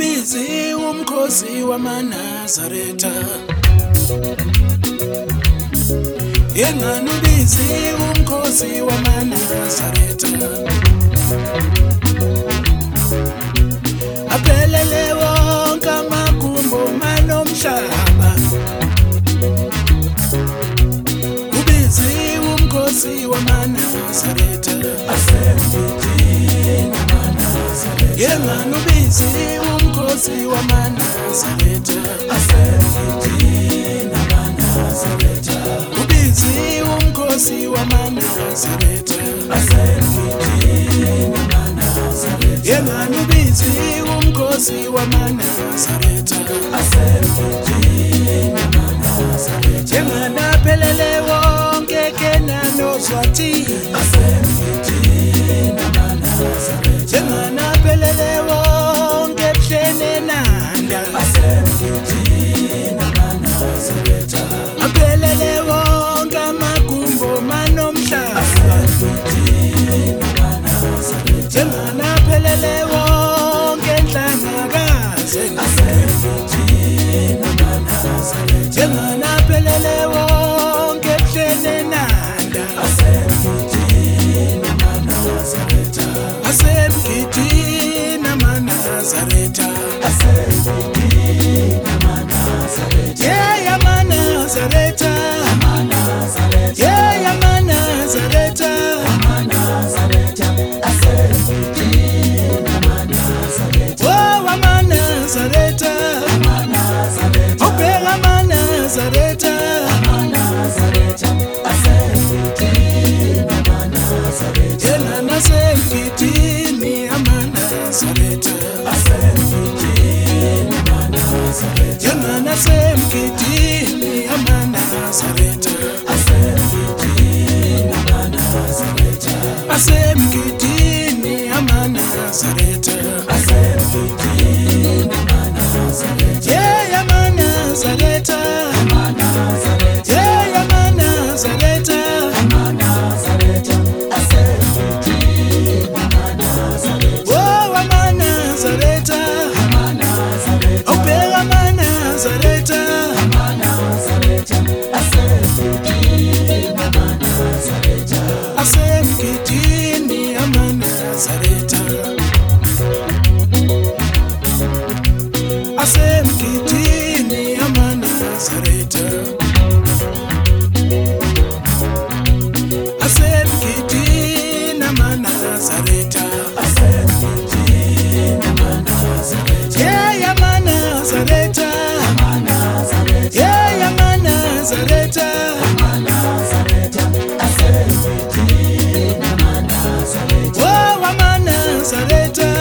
ubizi umkhosi wamaNazaretha yengani ubizi umkhosi wamaNazaretha aphelele wonke amagumbo manomhlaba ubizi umkhosi wamaNazaretha asembidini amaNazaretha yengani ubizi umkhosi wamaNazaretha asembidini amaNazaretha ubizi umkhosi wamaNazaretha asembidini amaNazaretha yengani ubizi umkhosi wamaNazaretha asembidini amaNazaretha yengani aphelele wonke kenanozwathi asembidini amaNazaretha yengani aphelele wonke ebuhleni enanda asembidini amaNazaretha aphelele wonke amagumbo manomhlaba asembidini amaNazaretha yengani aphelele wonke enhlangakazi asembidini amaNazaretha yengani aphelele wonke ebuhleni enanda asembidini amaNazaretha asembidini amaNazaretha asembidini amaNazaretha yeah amaNazaretha yeah amaNazaretha asembidini amaNazaretha oh amaNazaretha ubheka amaNazaretha asembidini amaNazaretha yena nasembidini amaNazaretha asembidini amaNazaretha yena nasembidini amaNazaretha asembidini amaNazaretha asembidini amaNazaretha asembidini amaNazaretha yeah amaNazaretha yeah amaNazaretha asembidini amaNazaretha oh amaNazaretha ubheka amaNazaretha asembidini amaNazaretha asembidini amaNazaretha asembidini amaNazaretha asembidini amaNazaretha asembidini amaNazaretha yeah amaNazaretha yeah amaNazaretha asembidini amaNazaretha oh amaNazaretha